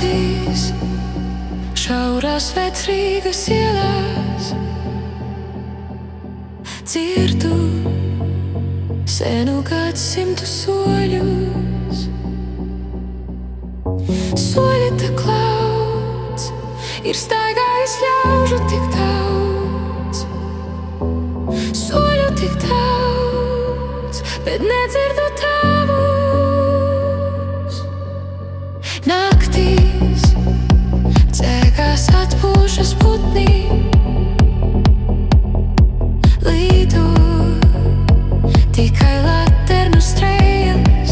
Naktīs šaurās vecrīgas ielās dzirdu senu gadsimtu soļus. Soļi tā klauds, ir staigājis ļaužu tik daudz. Soļu tik daudz, bet nedzirdu tavus. Naktīs dzēgās atpūšas putni, līdu tikai laternu strēles.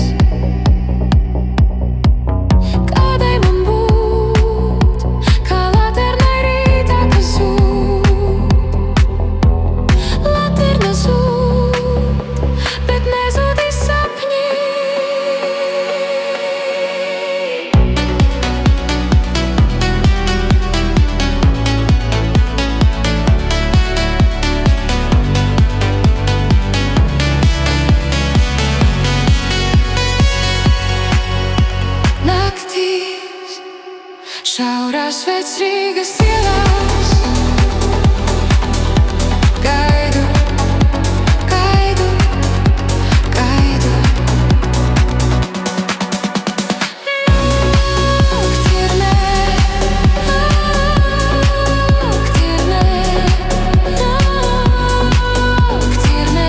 Kādai man būt, kā laternai rītā, kas zūd. Laterna zūd, bet nezūdīs sapņi. Naktīs šaurās vecrīgas ielās gaidu, gaidu, gaidu. Naktiernē, naktiernē, naktiernē.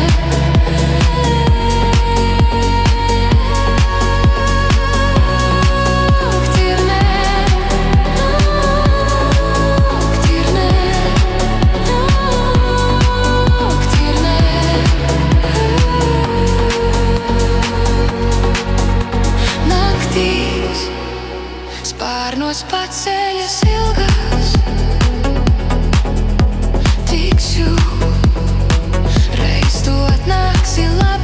Naktīs spārnos paceļas ilgas, tikšu reiz tu atnāksi.